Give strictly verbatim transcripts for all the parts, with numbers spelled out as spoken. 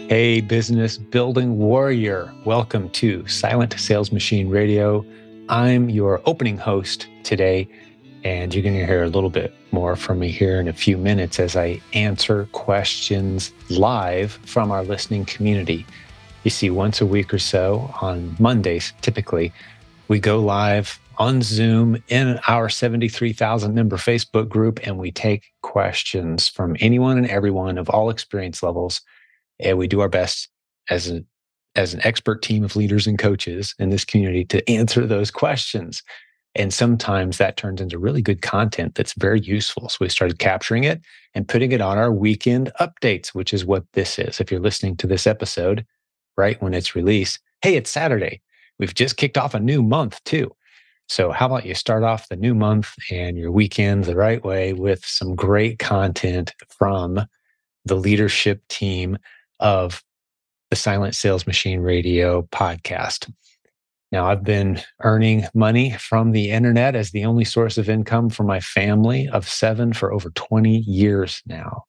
Hey, business building warrior. Welcome to Silent Sales Machine Radio. I'm your opening host today, and you're going to hear a little bit more from me here in a few minutes as I answer questions live from our listening community. You see, once a week or so on Mondays, typically, we go live on Zoom in our seventy-three thousand member Facebook group, and we take questions from anyone and everyone of all experience levels. And we do our best as an as an expert team of leaders and coaches in this community to answer those questions. And sometimes that turns into really good content that's very useful. So we started capturing it and putting it on our weekend updates, which is what this is. If you're listening to this episode right when it's released, hey, it's Saturday. We've just kicked off a new month too. So how about you start off the new month and your weekend the right way with some great content from the leadership team of the Silent Sales Machine Radio podcast. Now, I've been earning money from the internet as the only source of income for my family of seven for over twenty years now.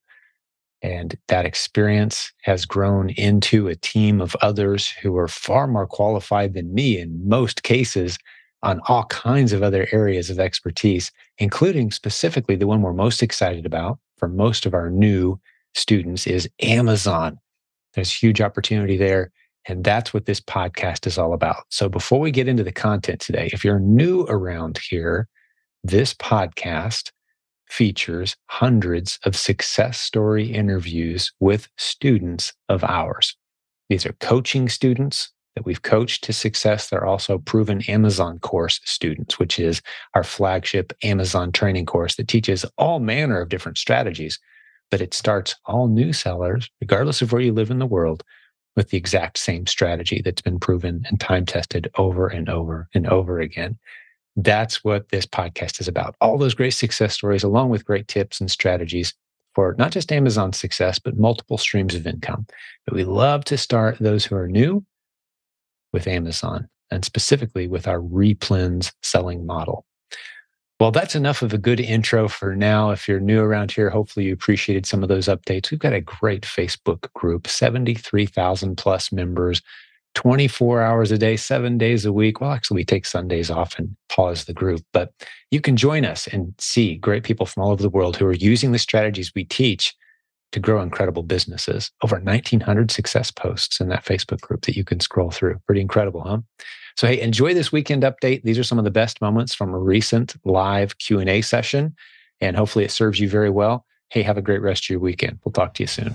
And that experience has grown into a team of others who are far more qualified than me in most cases on all kinds of other areas of expertise, including specifically the one we're most excited about for most of our new students is Amazon. There's huge opportunity there. And that's what this podcast is all about. So before we get into the content today, if you're new around here, this podcast features hundreds of success story interviews with students of ours. These are coaching students that we've coached to success. They're also proven Amazon course students, which is our flagship Amazon training course that teaches all manner of different strategies. But it starts all new sellers, regardless of where you live in the world, with the exact same strategy that's been proven and time tested over and over and over again. That's what this podcast is about. All those great success stories, along with great tips and strategies for not just Amazon success, but multiple streams of income. But we love to start those who are new with Amazon, and specifically with our replens selling model. Well, that's enough of a good intro for now. If you're new around here, hopefully you appreciated some of those updates. We've got a great Facebook group, seventy-three thousand plus members, twenty-four hours a day, seven days a week. Well, actually, we take Sundays off and pause the group, but you can join us and see great people from all over the world who are using the strategies we teach to grow incredible businesses. Over nineteen hundred success posts in that Facebook group that you can scroll through. Pretty incredible, huh? So, hey, enjoy this weekend update. These are some of the best moments from a recent live Q and A session, and hopefully it serves you very well. Hey, have a great rest of your weekend. We'll talk to you soon.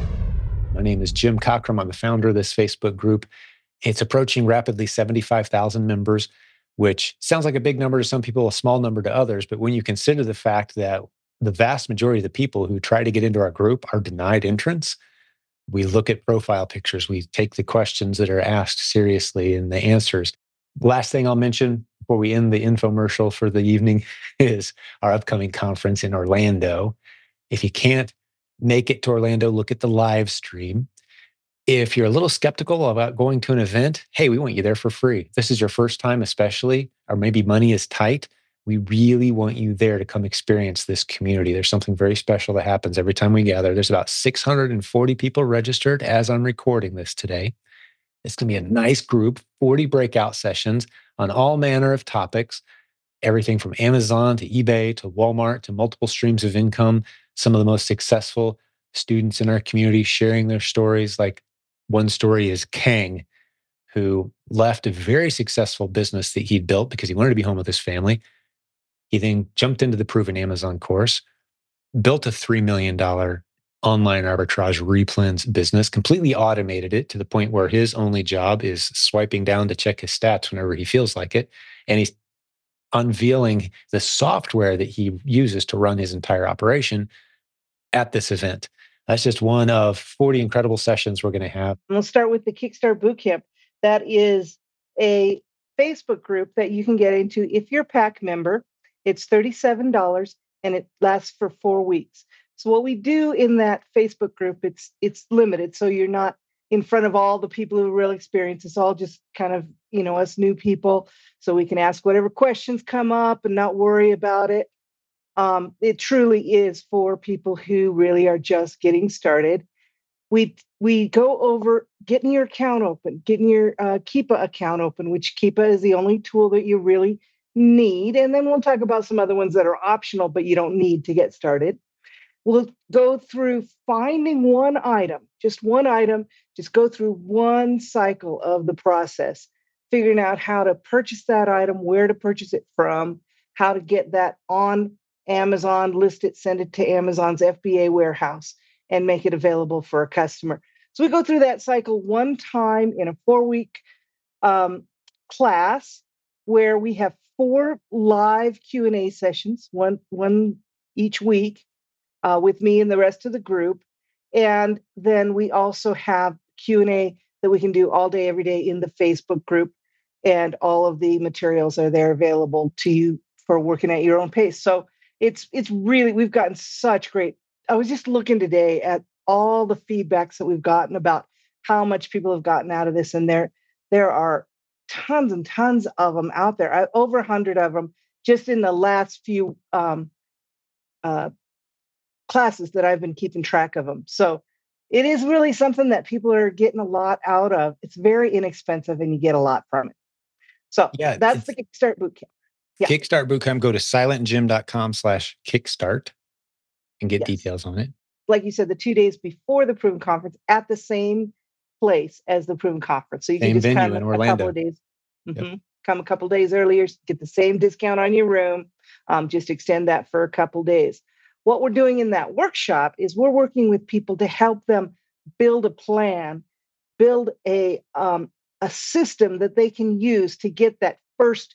My name is Jim Cockrum. I'm the founder of this Facebook group. It's approaching rapidly seventy-five thousand members, which sounds like a big number to some people, a small number to others. But when you consider the fact that the vast majority of the people who try to get into our group are denied entrance, we look at profile pictures. We take the questions that are asked seriously and the answers. Last thing I'll mention before we end the infomercial for the evening is our upcoming conference in Orlando. If you can't make it to Orlando, look at the live stream. If you're a little skeptical about going to an event, hey, we want you there for free. If this is your first time especially, or maybe money is tight, we really want you there to come experience this community. There's something very special that happens every time we gather. There's about six hundred forty people registered as I'm recording this today. It's going to be a nice group, forty breakout sessions on all manner of topics, everything from Amazon to eBay to Walmart to multiple streams of income. Some of the most successful students in our community sharing their stories. Like one story is Kang, who left a very successful business that he'd built because he wanted to be home with his family. He then jumped into the Proven Amazon course, built a three million dollars online arbitrage replens business, completely automated it to the point where his only job is swiping down to check his stats whenever he feels like it. And he's unveiling the software that he uses to run his entire operation at this event. That's just one of forty incredible sessions we're going to have. We'll start with the Kickstart Bootcamp. That is a Facebook group that you can get into if you're a PAC member. It's thirty-seven dollars and it lasts for four weeks. So what we do in that Facebook group, it's it's limited. So you're not in front of all the people who really experience. It's all just kind of, you know, us new people. So we can ask whatever questions come up and not worry about it. Um, it truly is for people who really are just getting started. we we go over getting your account open, getting your uh, Keepa account open, which Keepa is the only tool that you really need. And then we'll talk about some other ones that are optional, but you don't need to get started. We'll go through finding one item, just one item, just go through one cycle of the process, figuring out how to purchase that item, where to purchase it from, how to get that on Amazon, list it, send it to Amazon's F B A warehouse, and make it available for a customer. So we go through that cycle one time in a four week um, class where we have four live Q and A sessions, one, one each week uh, with me and the rest of the group. And then we also have Q and A that we can do all day, every day in the Facebook group. And all of the materials are there available to you for working at your own pace. So it's it's really, we've gotten such great. I was just looking today at all the feedbacks that we've gotten about how much people have gotten out of this. And there, there are tons and tons of them out there, I, over a hundred of them just in the last few um, uh, classes that I've been keeping track of them. So it is really something that people are getting a lot out of. It's very inexpensive and you get a lot from it. So Yeah, that's it's the Kickstart Bootcamp. Yeah. Kickstart Bootcamp. Go to silentjim.com slash kickstart and get Yes. details on it. Like you said, the two days before the Proven Conference at the same place as the Proven Conference. So you Same can just venue come in a Orlando. couple of days. Yep. Mm-hmm. Come a couple of days earlier, get the same discount on your room. Um, just extend that for a couple of days. What we're doing in that workshop is we're working with people to help them build a plan, build a um, a system that they can use to get that first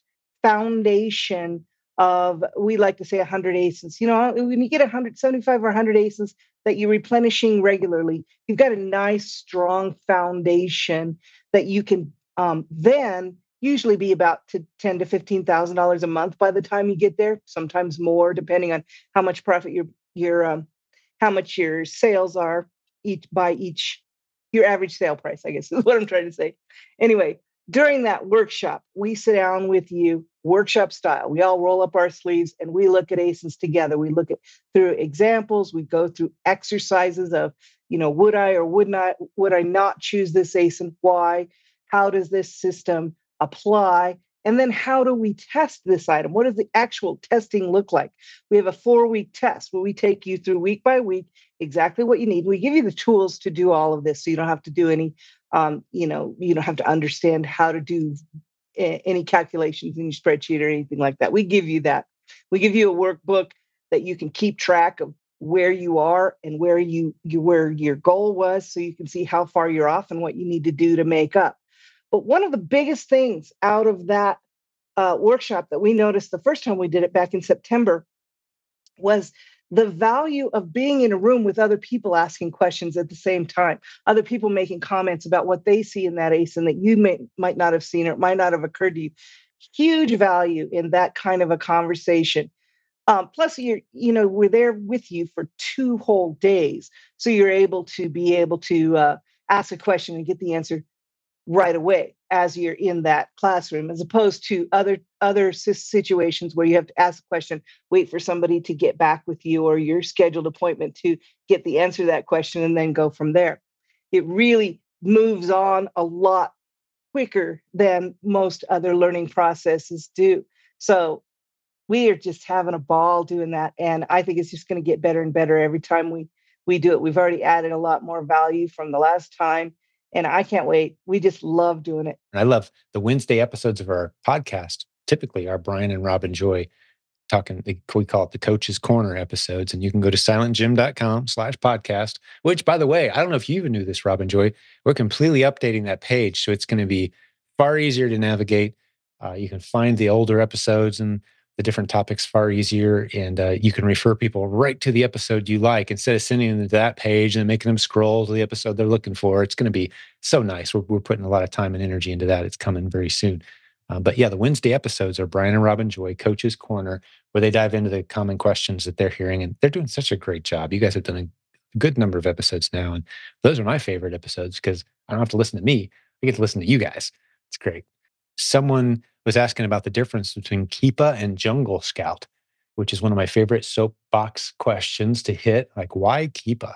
foundation of, we like to say one hundred aces. You know, when you get one hundred seventy-five or one hundred aces that you're replenishing regularly, you've got a nice, strong foundation that you can um, then usually be about to ten to fifteen thousand dollars a month by the time you get there. Sometimes more, depending on how much profit your your um, how much your sales are each by each your average sale price, I guess is what I'm trying to say. Anyway, during that workshop, we sit down with you, workshop style. We all roll up our sleeves and we look at A S I Ns together. We look at through examples. We go through exercises of, you know, would I or would not would I not choose this A S I N? Why? How does this system apply? And then how do we test this item? What does the actual testing look like? We have a four-week test where we take you through week by week exactly what you need. We give you the tools to do all of this, so you don't have to do any, um, you know, you don't have to understand how to do a- any calculations in your spreadsheet or anything like that. We give you that. We give you a workbook that you can keep track of where you are and where you, you where your goal was, so you can see how far you're off and what you need to do to make up. But one of the biggest things out of that uh, workshop that we noticed the first time we did it back in September was the value of being in a room with other people asking questions at the same time, other people making comments about what they see in that A S I N that you may, might not have seen or might not have occurred to you. Huge value in that kind of a conversation. Um, plus, you're, you know, we're there with you for two whole days. So you're able to be able to uh, ask a question and get the answer right away as you're in that classroom, as opposed to other other situations where you have to ask a question, wait for somebody to get back with you or your scheduled appointment to get the answer to that question and then go from there. It really moves on a lot quicker than most other learning processes do. So we are just having a ball doing that. And I think it's just going to get better and better every time we we do it. We've already added a lot more value from the last time. And I can't wait. We just love doing it. And I love the Wednesday episodes of our podcast, typically are Brian and Robin Joy talking, we call it the Coach's Corner episodes. And you can go to silentjim.com slash podcast, which, by the way, I don't know if you even knew this, Robin Joy, we're completely updating that page. So it's going to be far easier to navigate. Uh, you can find the older episodes and the different topics far easier. And uh, you can refer people right to the episode you like instead of sending them to that page and making them scroll to the episode they're looking for. It's going to be so nice. We're, we're putting a lot of time and energy into that. It's coming very soon. Uh, but yeah, the Wednesday episodes are Brian and Robin Joy, Coach's Corner, where they dive into the common questions that they're hearing. And they're doing such a great job. You guys have done a good number of episodes now. And those are my favorite episodes because I don't have to listen to me. I get to listen to you guys. It's great. Someone was asking about the difference between Keepa and Jungle Scout, which is one of my favorite soapbox questions to hit. Like, why Keepa?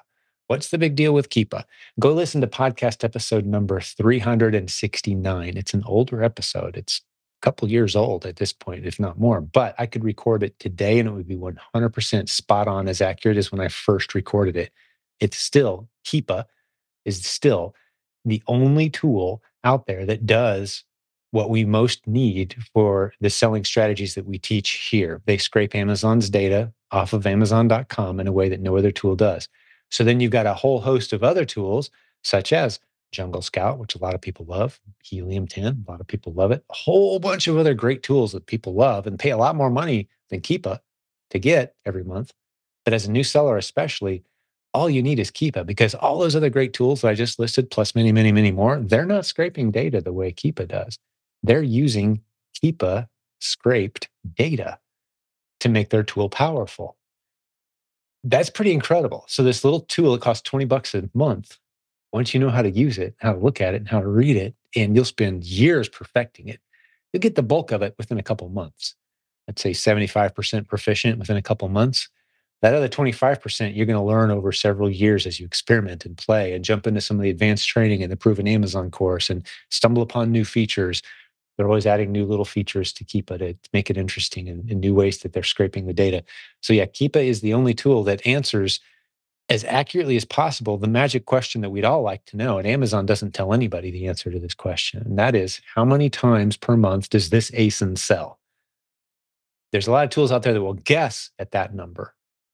What's the big deal with Keepa? Go listen to podcast episode number three hundred sixty-nine. It's an older episode. It's a couple years old at this point, if not more, but I could record it today and it would be one hundred percent spot on, as accurate as when I first recorded it. It's still, Keepa is still the only tool out there that does what we most need for the selling strategies that we teach here. They scrape Amazon's data off of Amazon dot com in a way that no other tool does. So then you've got a whole host of other tools, such as Jungle Scout, which a lot of people love, Helium ten, a lot of people love it, a whole bunch of other great tools that people love and pay a lot more money than Keepa to get every month. But as a new seller, especially, all you need is Keepa, because all those other great tools that I just listed, plus many, many, many more, they're not scraping data the way Keepa does. They're using Keepa scraped data to make their tool powerful. That's pretty incredible. So this little tool, it costs twenty bucks a month. Once you know how to use it, how to look at it, and how to read it, and you'll spend years perfecting it, you'll get the bulk of it within a couple months. Let's say seventy-five percent proficient within a couple months. That other twenty-five percent you're going to learn over several years as you experiment and play and jump into some of the advanced training in the Proven Amazon course and stumble upon new features. They're always adding new little features to Keepa to make it interesting and, and new ways that they're scraping the data. So yeah, Keepa is the only tool that answers as accurately as possible the magic question that we'd all like to know. And Amazon doesn't tell anybody the answer to this question. And that is, how many times per month does this A S I N sell? There's a lot of tools out there that will guess at that number,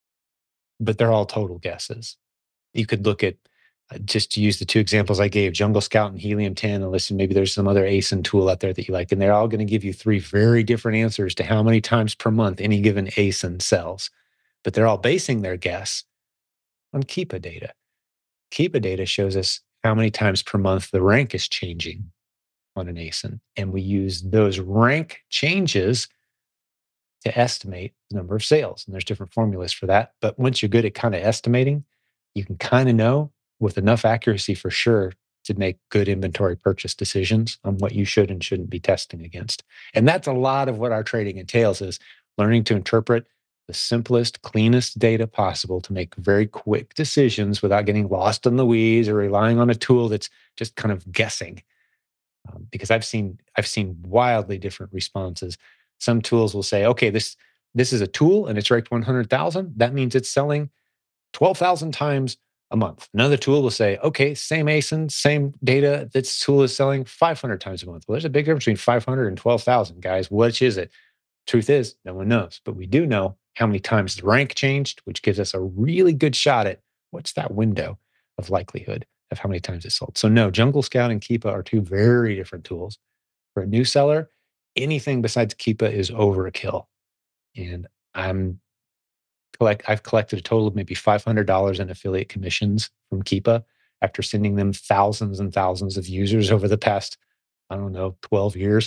but they're all total guesses. You could look at, uh, just to use the two examples I gave, Jungle Scout and Helium ten, and listen, maybe there's some other A S I N tool out there that you like, and they're all going to give you three very different answers to how many times per month any given A S I N sells. But they're all basing their guess on Keepa data. Keepa data shows us how many times per month the rank is changing on an A S I N. And we use those rank changes to estimate the number of sales. And there's different formulas for that. But once you're good at kind of estimating, you can kind of know with enough accuracy for sure to make good inventory purchase decisions on what you should and shouldn't be testing against. And that's a lot of what our trading entails, is learning to interpret the simplest, cleanest data possible to make very quick decisions without getting lost in the weeds or relying on a tool that's just kind of guessing. Um, because I've seen I've seen wildly different responses. Some tools will say, okay, this this is a tool and it's ranked one hundred thousand. That means it's selling twelve thousand times a month. Another tool will say, okay, same A S I N, same data. This tool is selling five hundred times a month. Well, there's a big difference between five hundred and twelve thousand, guys. Which is it? Truth is, no one knows. But we do know how many times the rank changed, which gives us a really good shot at what's that window of likelihood of how many times it sold. So no, Jungle Scout and Keepa are two very different tools. For a new seller, anything besides Keepa is overkill. And I'm collect I've collected a total of maybe five hundred dollars in affiliate commissions from Keepa after sending them thousands and thousands of users over the past, I don't know, twelve years.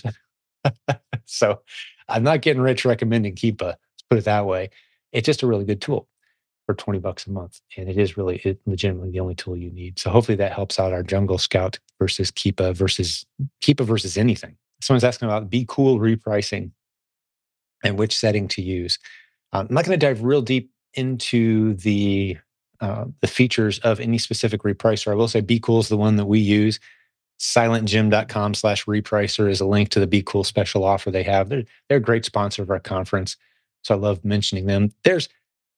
So I'm not getting rich recommending Keepa. Let's put it that way. It's just a really good tool for twenty bucks a month. And it is really it, legitimately the only tool you need. So hopefully that helps out our Jungle Scout versus Keepa versus Keepa versus anything. Someone's asking about Be Cool repricing and which setting to use. I'm not going to dive real deep into the uh, the features of any specific repricer. I will say Be Cool is the one that we use. silentjim.com slash repricer is a link to the Be Cool special offer they have. They're, they're a great sponsor of our conference, so I love mentioning them. There's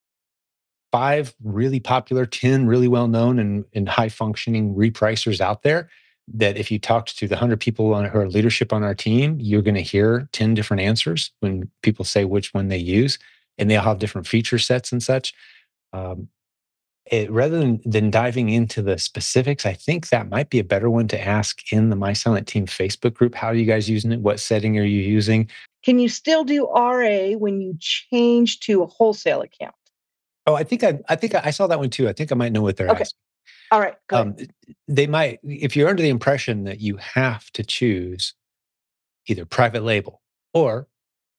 five really popular, ten really well-known and, and high-functioning repricers out there that if you talked to the one hundred people on, who are leadership on our team, you're going to hear ten different answers when people say which one they use, and they all have different feature sets and such. Um, it, rather than, than diving into the specifics, I think that might be a better one to ask in the My Silent Team Facebook group. How are you guys using it? What setting are you using? Can you still do R A when you change to a wholesale account? Oh, I think I, I think I saw that one too. I think I might know what they're Okay. asking. All right, good. Um, they might, if you're under the impression that you have to choose either private label or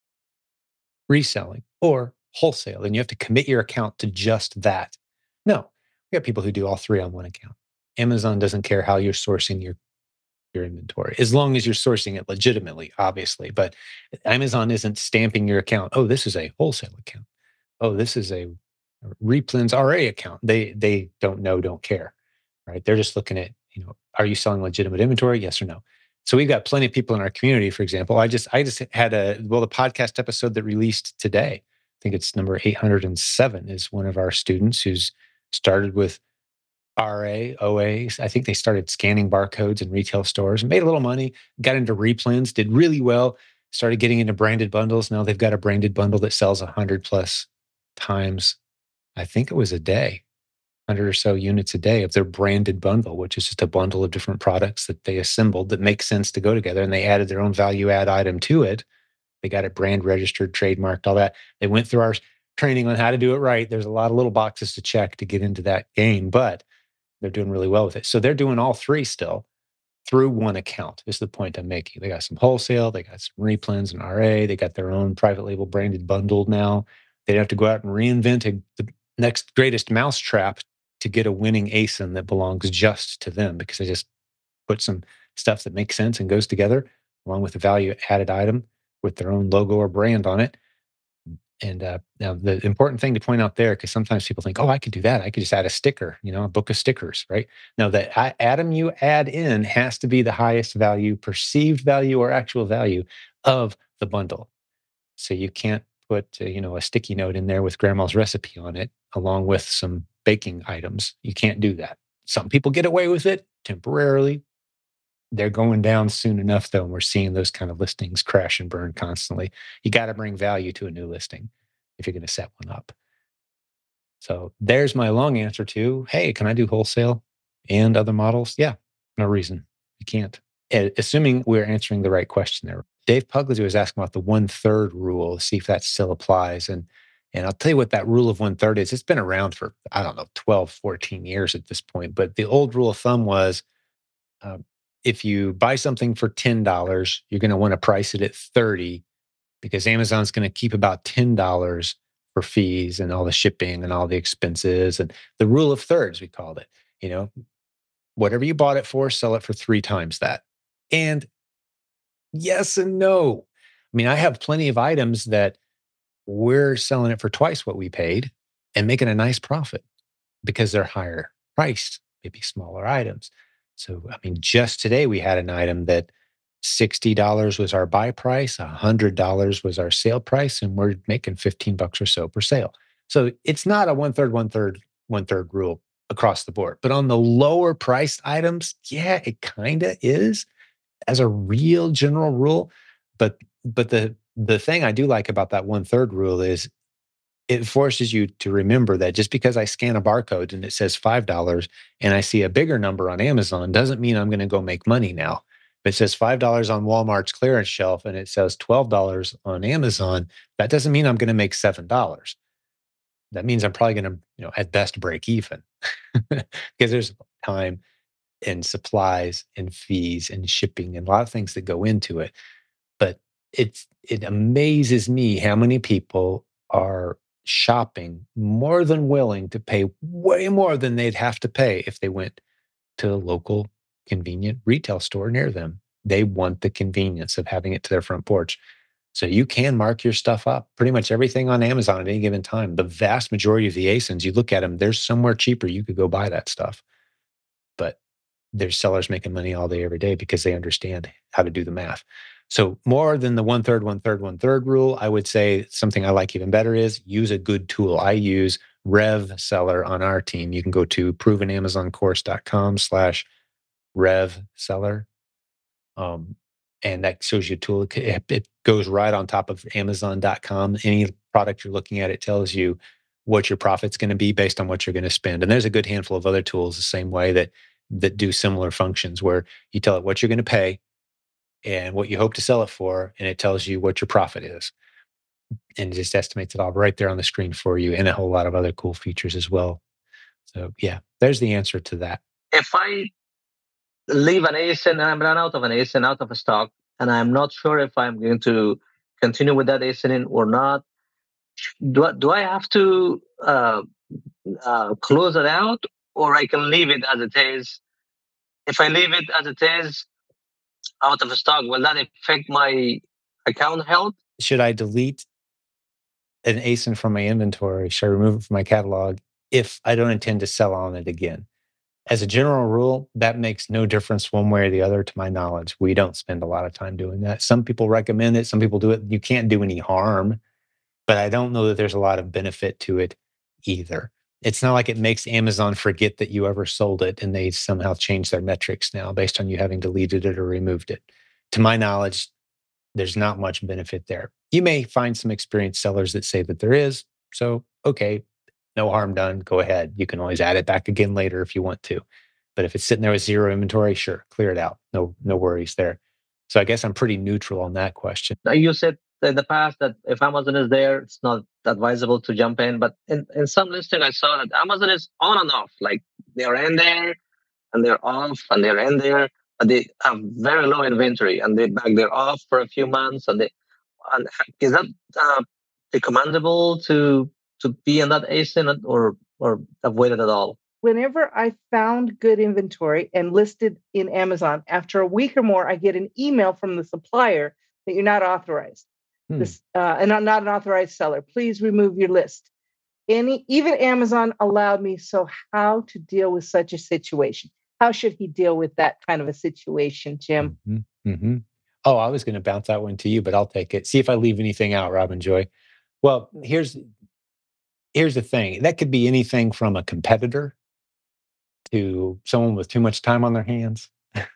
reselling or wholesale, and you have to commit your account to just that. No, we got people who do all three on one account. Amazon doesn't care how you're sourcing your your inventory, as long as you're sourcing it legitimately, obviously. But Amazon isn't stamping your account. Oh, this is a wholesale account. Oh, this is a Replin's R A account. They they don't know, don't care, right? They're just looking at, you know, are you selling legitimate inventory? Yes or no. So we've got plenty of people in our community. For example, I just I just had a well the podcast episode that released today. I think it's number eight hundred seven. Is one of our students who's started with R A, O A. I think they started scanning barcodes in retail stores and made a little money. Got into replens, did really well. Started getting into branded bundles. Now they've got a branded bundle that sells a hundred plus times. I think it was a day, one hundred or so units a day of their branded bundle, which is just a bundle of different products that they assembled that make sense to go together. And they added their own value add item to it. They got it brand registered, trademarked, all that. They went through our training on how to do it right. There's a lot of little boxes to check to get into that game, but they're doing really well with it. So they're doing all three still through one account, is the point I'm making. They got some wholesale, they got some replens and R A, they got their own private label branded bundle now. They don't have to go out and reinvent a, the next greatest mousetrap to get a winning A S I N that belongs just to them, because they just put some stuff that makes sense and goes together along with a value added item with their own logo or brand on it. And uh, now the important thing to point out there, because sometimes people think, oh, I could do that. I could just add a sticker, you know, a book of stickers, right? Now, the i- item you add in has to be the highest value, perceived value, or actual value of the bundle. So you can't put, uh, you know, a sticky note in there with grandma's recipe on it, along with some baking items. You can't do that. Some people get away with it temporarily. They're going down soon enough, though, and we're seeing those kind of listings crash and burn constantly. You got to bring value to a new listing if you're going to set one up. So there's my long answer to, hey, can I do wholesale and other models? Yeah, no reason you can't. A- Assuming we're answering the right question there. Dave Pugliese was asking about the one third rule, to see if that still applies. And and I'll tell you what that rule of one third is. It's been around for, I don't know, twelve, fourteen years at this point. But the old rule of thumb was, um, if you buy something for ten dollars, you're going to want to price it at thirty, because Amazon's going to keep about ten dollars for fees and all the shipping and all the expenses. And the rule of thirds, we called it. You know, whatever you bought it for, sell it for three times that. And yes and no. I mean, I have plenty of items that we're selling it for twice what we paid and making a nice profit because they're higher priced, maybe smaller items. So, I mean, just today we had an item that sixty dollars was our buy price, one hundred dollars was our sale price, and we're making fifteen bucks or so per sale. So it's not a one third, one third, one third rule across the board. But on the lower priced items, yeah, it kind of is as a real general rule. But but the the thing I do like about that one third rule is it forces you to remember that just because I scan a barcode and it says five dollars and I see a bigger number on Amazon doesn't mean I'm going to go make money now. If it says five dollars on Walmart's clearance shelf and it says twelve dollars on Amazon, that doesn't mean I'm going to make seven dollars. That means I'm probably going to, you know, at best break even because there's time and supplies and fees and shipping and a lot of things that go into it. But it's it amazes me how many people are shopping more than willing to pay way more than they'd have to pay if they went to a local convenient retail store near them. They want the convenience of having it to their front porch. So you can mark your stuff up. Pretty much everything on Amazon at any given time. The vast majority of the A S I Ns, you look at them, there's somewhere cheaper you could go buy that stuff. But there's sellers making money all day, every day because they understand how to do the math. So more than the one third, one third, one third rule, I would say something I like even better is use a good tool. I use Rev Seller on our team. You can go to proven amazon course dot com slash Rev Seller. Um, and that shows you a tool. It, it goes right on top of amazon dot com. Any product you're looking at, it tells you what your profit's going to be based on what you're going to spend. And there's a good handful of other tools the same way that that do similar functions where you tell it what you're going to pay and what you hope to sell it for, and it tells you what your profit is. And it just estimates it all right there on the screen for you, and a whole lot of other cool features as well. So yeah, there's the answer to that. If I leave an A S I N and I'm run out of an A S I N, out of a stock, and I'm not sure if I'm going to continue with that A S I N or not, do I, do I have to uh, uh, close it out, or I can leave it as it is? If I leave it as it is out of stock, will that affect my account health? Should I delete an A S I N from my inventory? Should I remove it from my catalog if I don't intend to sell on it again? As a general rule, that makes no difference one way or the other, to my knowledge. We don't spend a lot of time doing that. Some people recommend it, some people do it. You can't do any harm, but I don't know that there's a lot of benefit to it either. It's not like it makes Amazon forget that you ever sold it and they somehow change their metrics now based on you having deleted it or removed it. To my knowledge, there's not much benefit there. You may find some experienced sellers that say that there is. So, okay, no harm done. Go ahead. You can always add it back again later if you want to. But if it's sitting there with zero inventory, sure, clear it out. No, no worries there. So I guess I'm pretty neutral on that question. Now, you said in the past that if Amazon is there, it's not advisable to jump in. But in, in some listing, I saw that Amazon is on and off. Like they're in there and they're off and they're in there, but they have very low inventory and they back they're off for a few months. And they and is that uh, recommendable to to be in that A S I N or or avoid it at all? Whenever I found good inventory and listed in Amazon, after a week or more, I get an email from the supplier that you're not authorized, Hmm. this uh, and I'm not an authorized seller. Please remove your list. Any even Amazon allowed me. So how to deal with such a situation? How should he deal with that kind of a situation, Jim? Mhm, mhm. Oh, I was going to bounce that one to you, but I'll take it. See if I leave anything out, Robin Joy. Well, here's here's the thing. That could be anything from a competitor to someone with too much time on their hands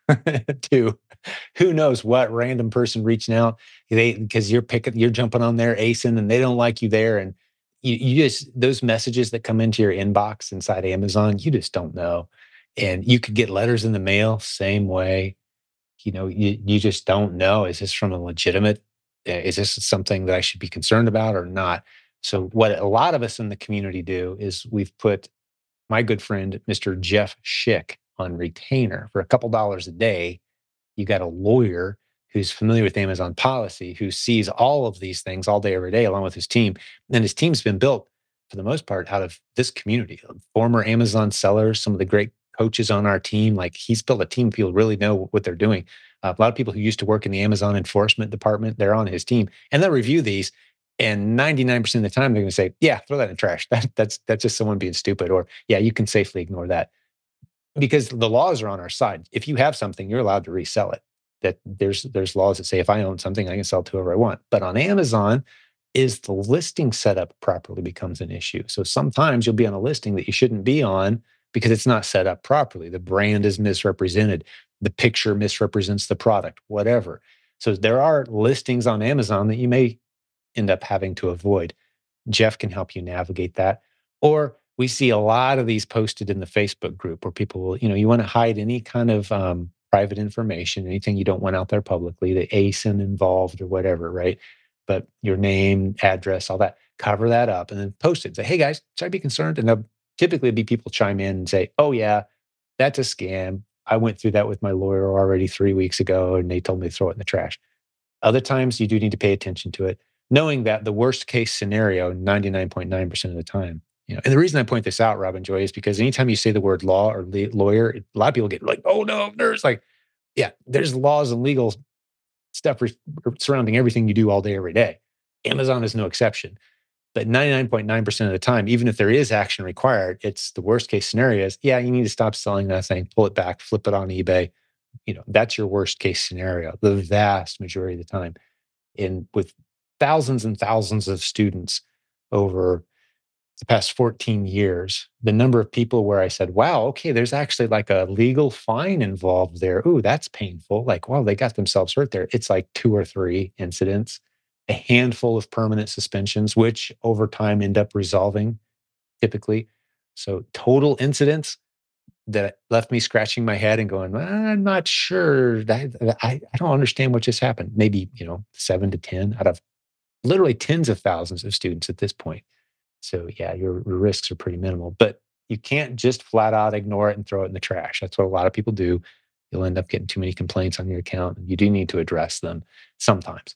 to who knows what random person reaching out. They because you're picking, you're jumping on their A S I N and they don't like you there, and you, you just those messages that come into your inbox inside Amazon, you just don't know. And you could get letters in the mail, same way. You know, you you just don't know. Is this from a legitimate? uh, Is this something that I should be concerned about or not? So, what a lot of us in the community do is we've put my good friend, Mister Jeff Schick, on retainer for a couple dollars a day. You got a lawyer who's familiar with Amazon policy, who sees all of these things all day, every day, along with his team. And his team's been built for the most part out of this community, of former Amazon sellers, some of the great coaches on our team. Like he's built a team of people who really know what they're doing. Uh, a lot of people who used to work in the Amazon enforcement department, they're on his team, and they'll review these. And ninety-nine percent of the time, they're going to say, "Yeah, throw that in the trash. That, that's that's just someone being stupid." Or, "Yeah, you can safely ignore that." Because the laws are on our side. If you have something, you're allowed to resell it. That there's there's laws that say if I own something, I can sell it to whoever I want. But on Amazon, is the listing set up properly becomes an issue. So sometimes you'll be on a listing that you shouldn't be on because it's not set up properly. The brand is misrepresented. The picture misrepresents the product, whatever. So there are listings on Amazon that you may end up having to avoid. Jeff can help you navigate that. Or we see a lot of these posted in the Facebook group where people will, you know, you want to hide any kind of um, private information, anything you don't want out there publicly, the A S I N involved or whatever, right? But your name, address, all that, cover that up and then post it. Say, hey guys, should I be concerned? And there'll typically be people chime in and say, oh yeah, that's a scam. I went through that with my lawyer already three weeks ago and they told me to throw it in the trash. Other times you do need to pay attention to it, knowing that the worst case scenario, ninety-nine point nine percent of the time, you know, and the reason I point this out, Robin Joy, is because anytime you say the word law or le- lawyer, a lot of people get like, oh no, there's like, yeah, there's laws and legal stuff re- surrounding everything you do all day, every day. Amazon is no exception. But ninety-nine point nine percent of the time, even if there is action required, it's the worst case scenario is, yeah, you need to stop selling that thing, pull it back, flip it on eBay. You know, that's your worst case scenario, the vast majority of the time. And with thousands and thousands of students over the past fourteen years, the number of people where I said, wow, okay, there's actually like a legal fine involved there. Ooh, that's painful. Like, wow, they got themselves hurt there. It's like two or three incidents, a handful of permanent suspensions, which over time end up resolving typically. So total incidents that left me scratching my head and going, "Well, I'm not sure. I, I, I don't understand what just happened." Maybe, you know, seven to ten out of literally tens of thousands of students at this point. So yeah, your, your risks are pretty minimal, but you can't just flat out ignore it and throw it in the trash. That's what a lot of people do. You'll end up getting too many complaints on your account. And you do need to address them sometimes.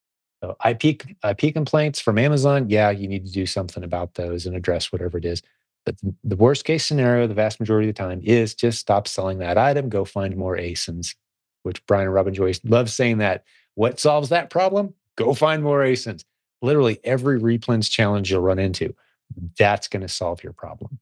So I P I P complaints from Amazon, yeah, you need to do something about those and address whatever it is. But the the worst case scenario, the vast majority of the time, is just stop selling that item, go find more A S I Ns, which Brian and Robin Joyce love saying that. What solves that problem? Go find more A S I Ns. literally every replens challenge you'll run into, that's going to solve your problem.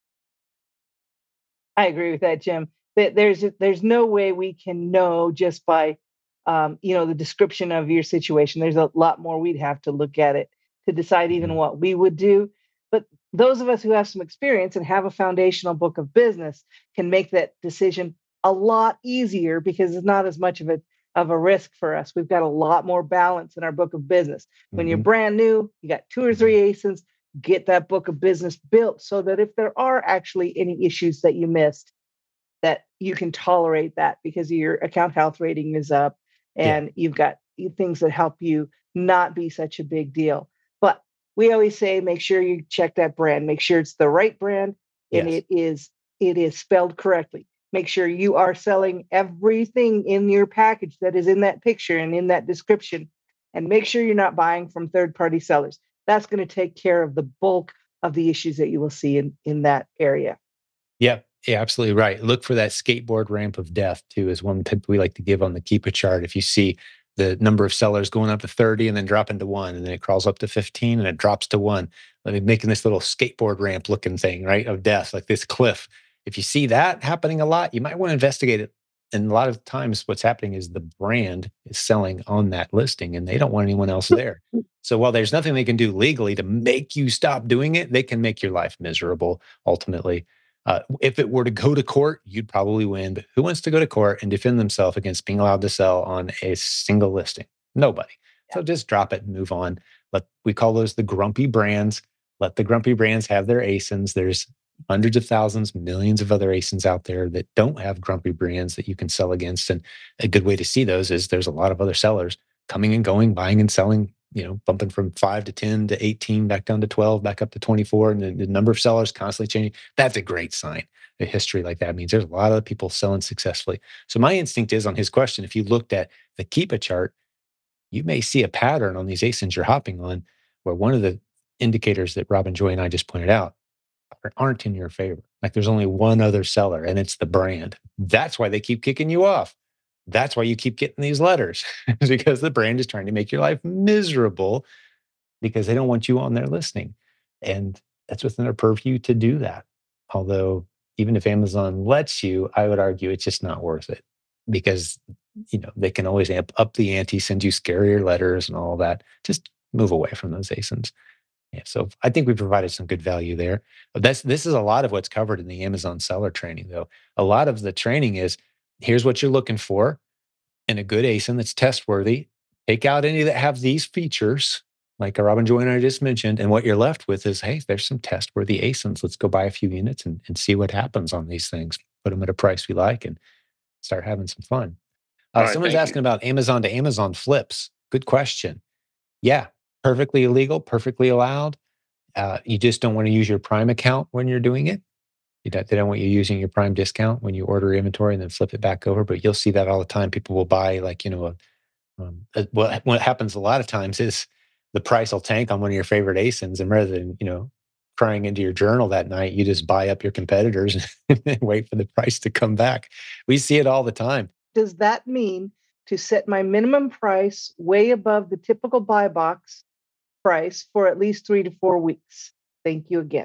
I agree with that, Jim. That there's there's no way we can know just by um, you know the description of your situation. There's a lot more we'd have to look at it to decide even Mhm. what we would do. But those of us who have some experience and have a foundational book of business can make that decision a lot easier because it's not as much of a of a risk for us. We've got a lot more balance in our book of business. When you're Mhm. brand new, you got two or Mhm. three A S I Ns, get that book of business built so that if there are actually any issues that you missed, that you can tolerate that because your account health rating is up Yeah. and you've got things that help you not be such a big deal. But we always say make sure you check that brand, make sure it's the right brand and Yes. it is it is spelled correctly. Make sure you are selling everything in your package that is in that picture and in that description. And make sure you're not buying from third-party sellers. That's going to take care of the bulk of the issues that you will see in, in that area. Yeah, yeah, absolutely right. Look for that skateboard ramp of death too, is one tip we like to give on the Keepa chart. If you see the number of sellers going up to thirty and then dropping to one, and then it crawls up to fifteen and it drops to one, like making this little skateboard ramp looking thing, right, of death, like this cliff. If you see that happening a lot, you might want to investigate it. And a lot of times, what's happening is the brand is selling on that listing and they don't want anyone else there. So while there's nothing they can do legally to make you stop doing it, they can make your life miserable ultimately. Uh, if it were to go to court, you'd probably win. But who wants to go to court and defend themselves against being allowed to sell on a single listing? Nobody. Yeah. So just drop it and move on. Let we call those the grumpy brands. Let the grumpy brands have their A S I Ns. There's hundreds of thousands, millions of other A S I Ns out there that don't have grumpy brands that you can sell against. And a good way to see those is there's a lot of other sellers coming and going, buying and selling, you know, bumping from five to ten to eighteen, back down to twelve, back up to twenty-four, and the, the number of sellers constantly changing. That's a great sign. A history like that means there's a lot of people selling successfully. So my instinct is on his question, if you looked at the Keepa chart, you may see a pattern on these A S I Ns you're hopping on where one of the indicators that Robin Joy and I just pointed out aren't in your favor. Like there's only one other seller and it's the brand. That's why they keep kicking you off. That's why you keep getting these letters because the brand is trying to make your life miserable because they don't want you on their listing. And that's within their purview to do that. Although, even if Amazon lets you, I would argue it's just not worth it because you know they can always amp up the ante, send you scarier letters and all that. Just move away from those A S I Ns. Yeah, so I think we provided some good value there. But that's this is a lot of what's covered in the Amazon seller training, though. A lot of the training is here's what you're looking for in a good A S I N that's test worthy. Take out any that have these features, like Robin Joy and I just mentioned, and what you're left with is, hey, there's some test worthy A S I Ns. Let's go buy a few units and, and see what happens on these things. Put them at a price we like and start having some fun. All Uh, right, someone's thank you. asking about Amazon to Amazon flips. Good question. Yeah, perfectly illegal, perfectly allowed. Uh, you just don't want to use your Prime account when you're doing it. You don't, they don't want you using your Prime discount when you order inventory and then flip it back over. But you'll see that all the time. People will buy like you know a Um, uh, what what happens a lot of times is the price will tank on one of your favorite A S I Ns, and rather than you know crying into your journal that night, you just buy up your competitors and wait for the price to come back. We see it all the time. Does that mean to set my minimum price way above the typical buy box price for at least three to four weeks? Thank you again.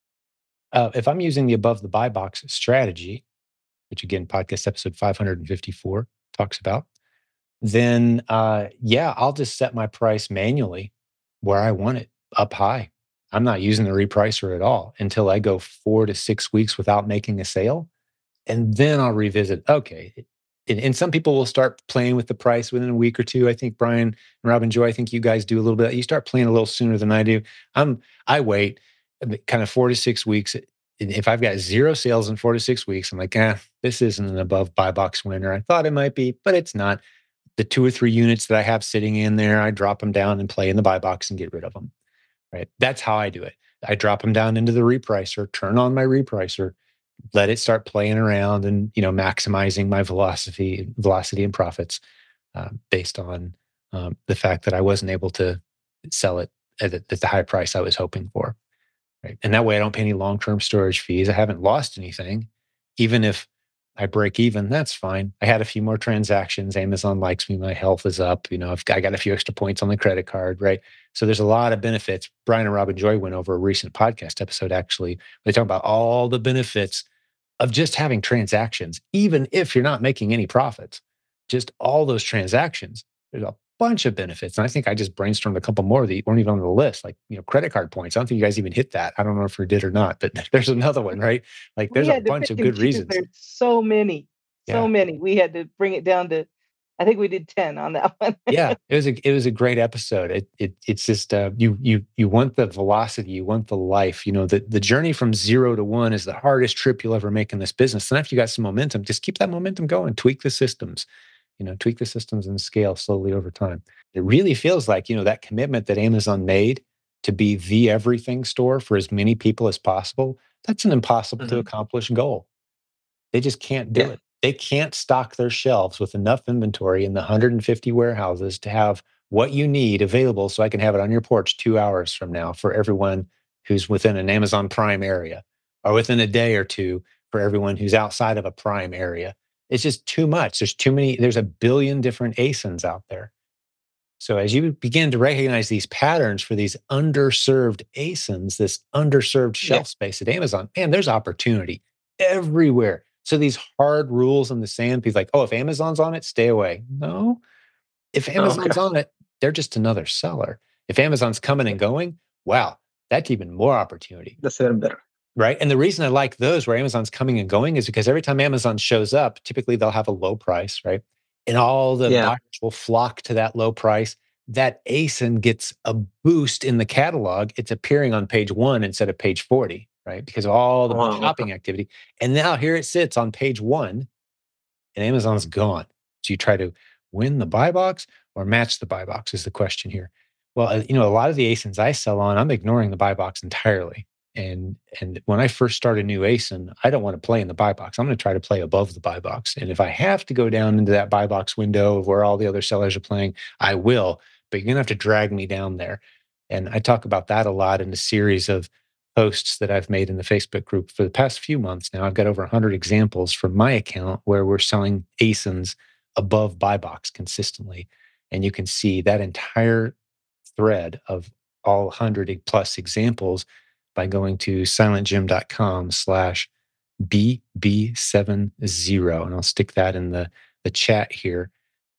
Uh, if I'm using the above the buy box strategy, which again, podcast episode five hundred fifty-four talks about, then uh, yeah, I'll just set my price manually where I want it up high. I'm not using the repricer at all until I go four to six weeks without making a sale. And then I'll revisit, okay. And, and some people will start playing with the price within a week or two. I think Brian and Robin Joy, I think you guys do a little bit. You start playing a little sooner than I do. I'm I wait kind of four to six weeks. And if I've got zero sales in four to six weeks, I'm like, ah, this isn't an above buy box winner. I thought it might be, but it's not. The two or three units that I have sitting in there, I drop them down and play in the buy box and get rid of them. Right. That's how I do it. I drop them down into the repricer, turn on my repricer, let it start playing around and you know maximizing my velocity velocity and profits uh, based on um, the fact that I wasn't able to sell it at, the- at the high price I was hoping for, right? And that way I don't pay any long-term storage fees. I haven't lost anything. Even if I break even, that's fine. I had a few more transactions. Amazon likes me. My health is up. You know, I've, I got a few extra points on the credit card, right? So there's a lot of benefits. Brian and Robin Joy went over a recent podcast episode, actually. They talk about all the benefits of just having transactions, even if you're not making any profits. Just all those transactions, there's a bunch of benefits. And I think I just brainstormed a couple more that weren't even on the list, like, you know, credit card points. I don't think you guys even hit that. I don't know if we did or not, but there's another one, right? Like We there's a had to bunch pick of and good choose. reasons. There's so many, so Yeah. many. We had to bring it down to, I think we did ten on that one. Yeah, it was a it was a great episode. It it it's just uh, you you you want the velocity, you want the life. You know, the the journey from zero to one is the hardest trip you'll ever make in this business. And after you got some momentum, just keep that momentum going. Tweak the systems, you know, tweak the systems and scale slowly over time. It really feels like, you know, that commitment that Amazon made to be the everything store for as many people as possible. That's an impossible to Mhm. accomplish goal. They just can't do Yeah. it. They can't stock their shelves with enough inventory in the one hundred fifty warehouses to have what you need available so I can have it on your porch two hours from now for everyone who's within an Amazon Prime area, or within a day or two for everyone who's outside of a Prime area. It's just too much. There's too many, there's a billion different A S I Ns out there. So as you begin to recognize these patterns for these underserved A S I Ns, this underserved Yeah. shelf space at Amazon, man, there's opportunity everywhere. So these hard rules in the sand, people like, oh, if Amazon's on it, stay away. No, if Oh, okay. Amazon's on it, they're just another seller. If Amazon's coming and going, wow, that's even more opportunity. That's even better. Right. And the reason I like those where Amazon's coming and going is because every time Amazon shows up, typically they'll have a low price, right? And all the Yeah. buyers will flock to that low price. That A S I N gets a boost in the catalog. It's appearing on page one instead of page forty, right? Because of all the Wow, okay. shopping activity. And now here it sits on page one and Amazon's gone. So you try to win the buy box or match the buy box is the question here. Well, uh, you know, a lot of the A S I Ns I sell on, I'm ignoring the buy box entirely. And and when I first start a new A S I N, I don't want to play in the buy box. I'm going to try to play above the buy box. And if I have to go down into that buy box window of where all the other sellers are playing, I will. But you're going to have to drag me down there. And I talk about that a lot in a series of posts that I've made in the Facebook group for the past few months now. I've got over one hundred examples from my account where we're selling A S I Ns above buy box consistently. And you can see that entire thread of all one hundred plus examples by going to silentjim.com slash B B seventy. And I'll stick that in the, the chat here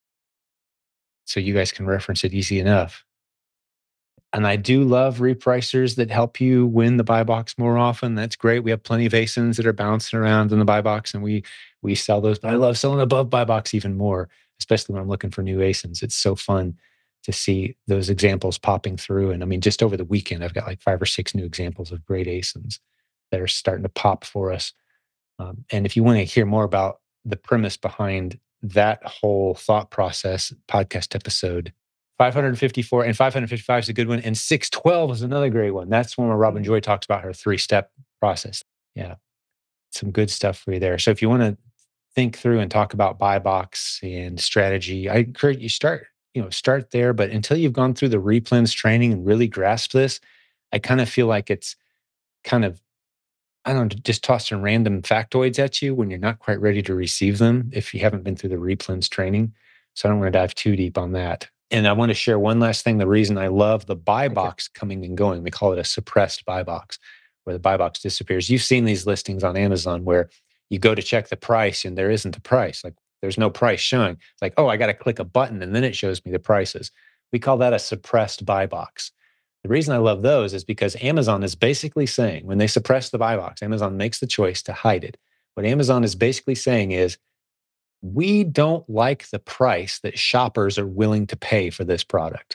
so you guys can reference it easy enough. And I do love repricers that help you win the buy box more often. That's great. We have plenty of A S I Ns that are bouncing around in the buy box, and we we sell those. But I love selling above buy box even more, especially when I'm looking for new A S I Ns. It's so fun to see those examples popping through. And I mean, just over the weekend, I've got like five or six new examples of great A S I Ns that are starting to pop for us. Um, and if you want to hear more about the premise behind that whole thought process, podcast episode five fifty-four and five fifty-five is a good one. And six twelve is another great one. That's one where Robin Joy talks about her three step process. Yeah. Some good stuff for you there. So if you want to think through and talk about buy box and strategy, I encourage you start, you know, start there. But until you've gone through the replens training and really grasp this, I kind of feel like it's kind of, I don't know, just tossing random factoids at you when you're not quite ready to receive them if you haven't been through the replens training. So I don't want to dive too deep on that. And I want to share one last thing. The reason I love the buy Okay. box coming and going, we call it a suppressed buy box, where the buy box disappears. You've seen these listings on Amazon where you go to check the price and there isn't a price. Like there's no price showing. It's like, oh, I got to click a button and then it shows me the prices. We call that a suppressed buy box. The reason I love those is because Amazon is basically saying, when they suppress the buy box, Amazon makes the choice to hide it. What Amazon is basically saying is, we don't like the price that shoppers are willing to pay for this product.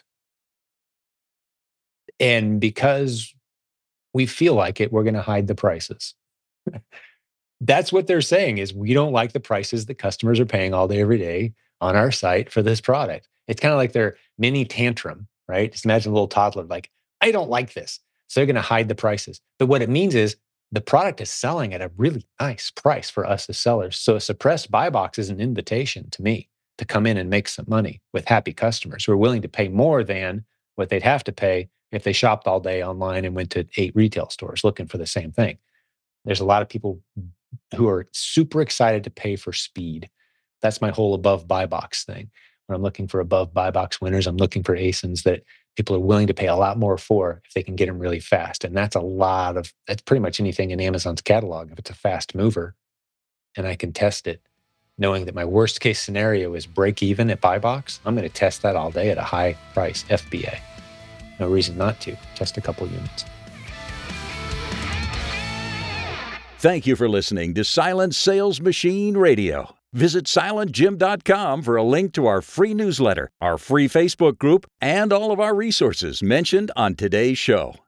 And because we feel like it, we're going to hide the prices. That's what they're saying is we don't like the prices that customers are paying all day, every day on our site for this product. It's kind of like their mini tantrum, right? Just imagine a little toddler like, I don't like this. So they're going to hide the prices. But what it means is the product is selling at a really nice price for us as sellers. So a suppressed buy box is an invitation to me to come in and make some money with happy customers who are willing to pay more than what they'd have to pay if they shopped all day online and went to eight retail stores looking for the same thing. There's a lot of people who are super excited to pay for speed. That's my whole above buy box thing. When I'm looking for above buy box winners, I'm looking for A S I Ns that people are willing to pay a lot more for if they can get them really fast. And that's a lot of, that's pretty much anything in Amazon's catalog. If it's a fast mover and I can test it, knowing that my worst case scenario is break even at buy box, I'm going to test that all day at a high price F B A. No reason not to. Test a couple units. Thank you for listening to Silent Sales Machine Radio. Visit silent jim dot com for a link to our free newsletter, our free Facebook group, and all of our resources mentioned on today's show.